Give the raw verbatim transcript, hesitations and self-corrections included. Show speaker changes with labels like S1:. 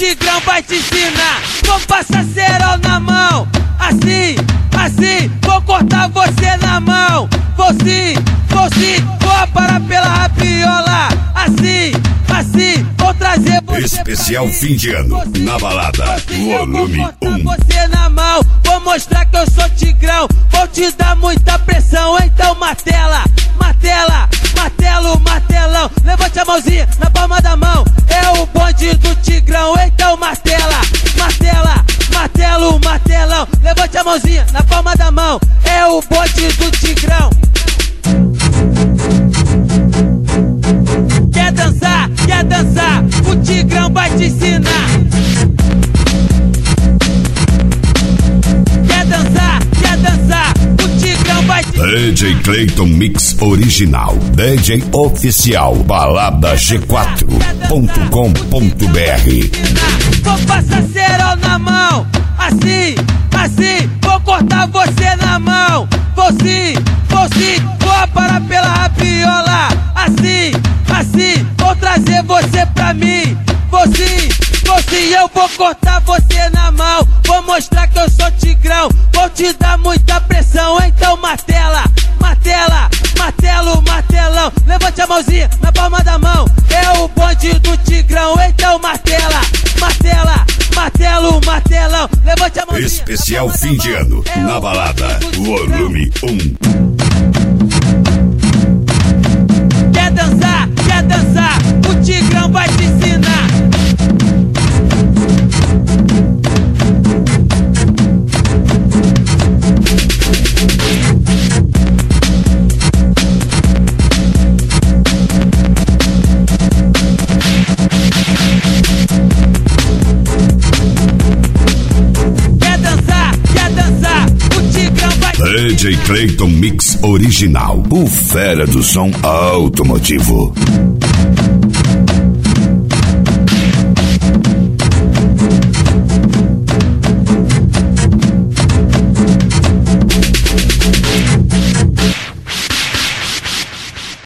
S1: Tigrão vai te ensinar. Vou passar cerol na mão, assim, assim, vou cortar você na mão. Vou sim, vou sim, vou parar pela rabiola, assim, assim, vou trazer você.
S2: Especial fim de ano, na balada, volume um.
S1: Você na mão, vou mostrar que eu sou Tigrão. Vou te dar muita pressão, então martela, martela, martelo, martelão. Levante a mãozinha na palma da mão, é o bonde do Tigrão. Então martela, martela, martelo, martelão. Levante a mãozinha na palma da mão, é o bonde do Tigrão. Quer dançar, quer dançar, o Tigrão vai te ensinar. Quer dançar, quer dançar, o Tigrão vai te ensinar.
S2: D J Clayton Mix Original, D J Oficial, balada g quatro ponto com ponto b r.
S1: Vou passar cerol na mão, assim, assim, vou cortar você na mão. Vou sim, vou sim, vou parar pela rabiola, assim, assim, vou trazer você pra mim. Vou sim, vou sim, eu vou cortar você na mão. Vou mostrar que eu sou Tigrão, vou te dar muita pressão. Então martela, martela, martelo, martelão. Levante a mãozinha na palma da mão, é o bonde do Tigrão. Então martela, martela, martelo, martelão. Levante a mãozinha.
S2: Especial fim de ano, na balada, volume um.
S1: Quer dançar, quer dançar, o Tigrão vai te ensinar. Quer dançar, quer dançar, o Tigrão vai te ensinar.
S2: D J Clayton Mix Original, o fera do som automotivo.